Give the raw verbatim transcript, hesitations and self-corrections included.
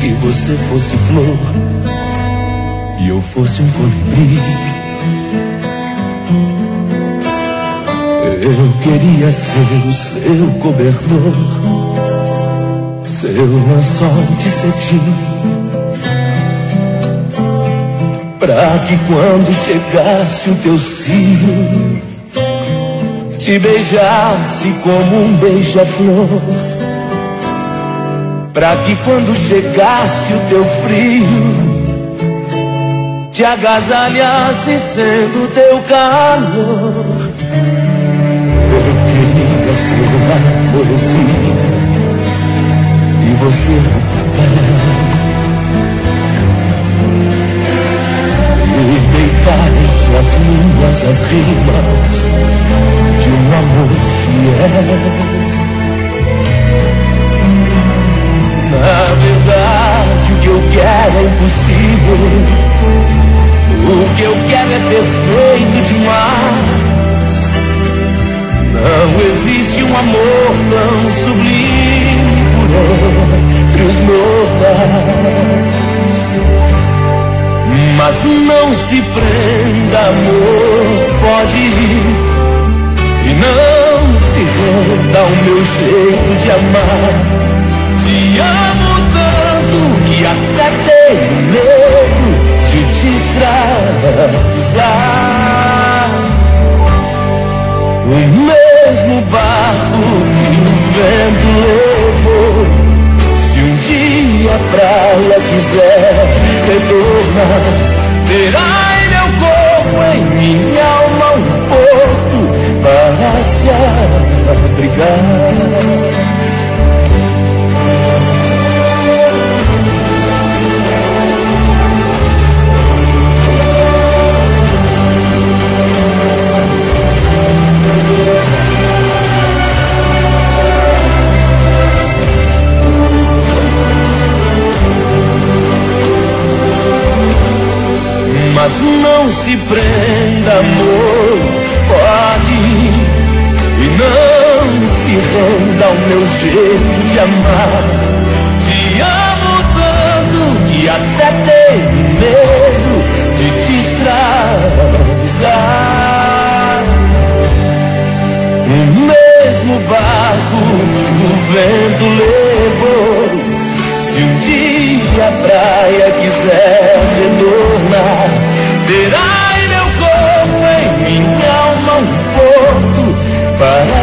que você fosse flor e eu fosse um colibri. Eu queria ser o seu cobertor, seu lençol de cetim, pra que quando chegasse o teu cio te beijasse como um beija-flor, pra que quando chegasse o teu frio te agasalhasse sendo teu calor. Eu queria ser uma poesia e você um papel, e deitar em suas linhas as rimas de um amor fiel. Na verdade, o que eu quero é impossível. O que eu quero é perfeito demais. Não existe um amor tão sublime por entre os mortais. Mas não se prenda, amor, pode ir, e não se renda ao meu jeito de amar. Te amo tanto que até tenho medo de te escravizar. O mesmo barco que o vento levou, se um dia a praia quiser retornar, terá em meu corpo, em minha alma, um porto para se abrigar. Mas não se prenda, amor, pode ir, e não se renda ao meu jeito de amar. Te amo tanto que até tenho medo de te escravizar. O mesmo barco que o vento levou, se um dia a praia quiser retornar, terá em meu corpo, em minha alma, um porto para